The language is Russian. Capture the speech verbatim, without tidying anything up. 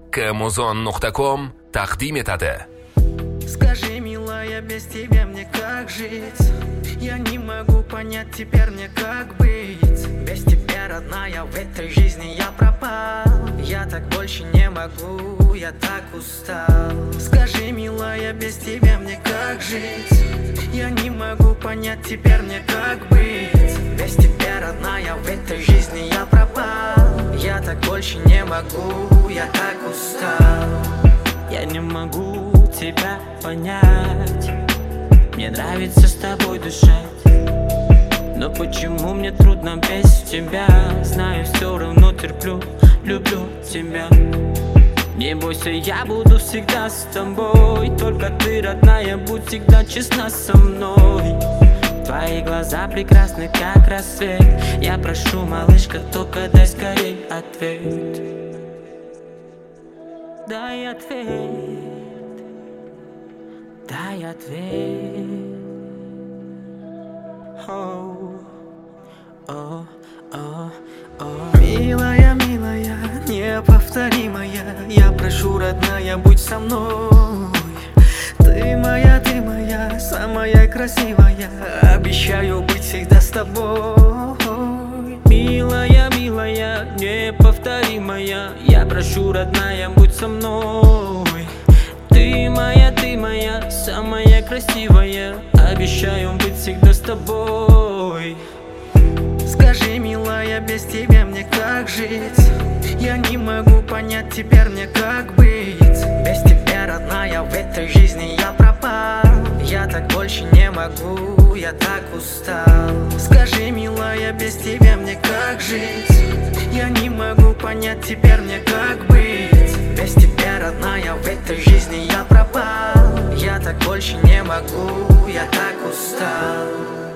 Камузон нуқта ком тақдим etadi. Скажи, милая, без тебя мне как жить? Я не могу понять теперь мне как быть. Без тебя, родная, в этой жизни я пропал. Я так больше не могу, я так устал. Скажи, милая, без тебя мне как жить? Я не могу понять теперь мне как быть. Без тебя, родная, в этой жизни я пропал. Я так больше не могу, я так устал. Я не могу тебя понять. Мне нравится с тобой дышать, но почему мне трудно без тебя? Знаю, все равно терплю, люблю тебя. Не бойся, я буду всегда с тобой. Только ты, родная, будь всегда честна со мной. Твои глаза прекрасны, как рассвет. Я прошу, малышка, только дай скорей ответ. Дай ответ, дай ответ. О, о, о, о. Милая, милая, неповторимая, я прошу, родная, будь со мной. Ты моя, ты моя, самая красивая, обещаю быть всегда с тобой. Милая, милая, неповторимая, я прошу, родная, будь со мной. Ты моя, ты моя, самая красивая, обещаю быть всегда с тобой. Скажи, милая, без тебя мне как жить? Я не могу понять теперь мне как быть. Без тебя, родная, в этой жизни я пропал. Я так больше не могу, я так устал. Скажи, милая, без тебя мне как жить? Я не могу понять теперь мне как быть. Без тебя, родная, в этой жизни я пропал. Я так больше не могу, я так устал.